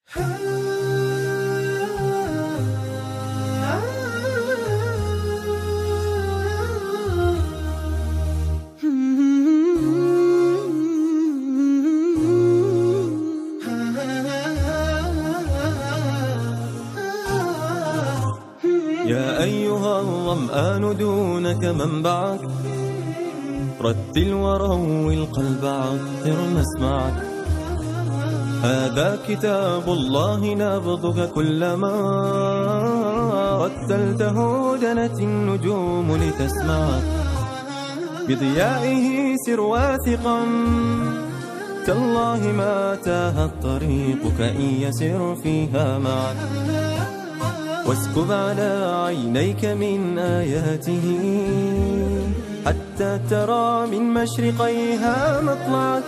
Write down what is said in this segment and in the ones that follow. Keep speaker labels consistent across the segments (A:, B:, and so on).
A: يا أيها الظمآن دونك منبعك، رتل وروي القلب عطر مسمعك. هذا كتاب الله نبضك، كلما رتلته دنت النجوم لتسمعك. بضيائه سر واثقا، تالله ما تاهت طريقك إن يسر فيها معك. واسكب على عينيك من آياته، حتى ترى من مشرقيها مطلعك.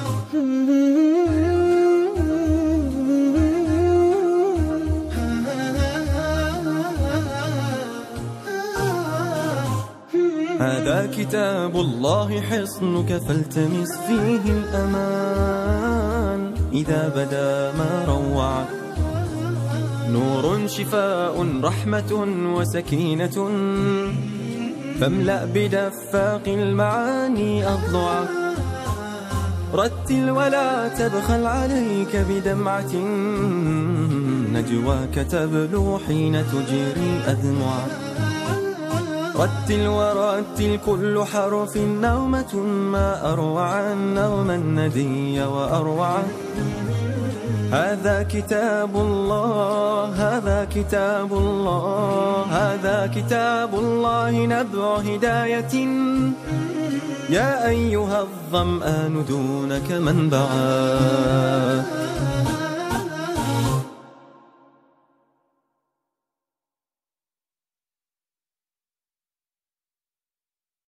A: هذا كتاب الله حصنك، فالتمس فيه الأمان إذا بدا ما روعك. نور شفاء رحمة وسكينة، فاملأ بدفاق المعاني أضلعك. رتل ولا تبخل عليك بدمعة، نجواك تبلو حين تجري أدمعك. رتل ورتل كل حرف نغمة، ما أروع النغم الندي وأروع. هذا كتاب الله، هذا كتاب الله، هذا كتاب الله نبع هداية. يا أيها الظمآن دونك منبعك.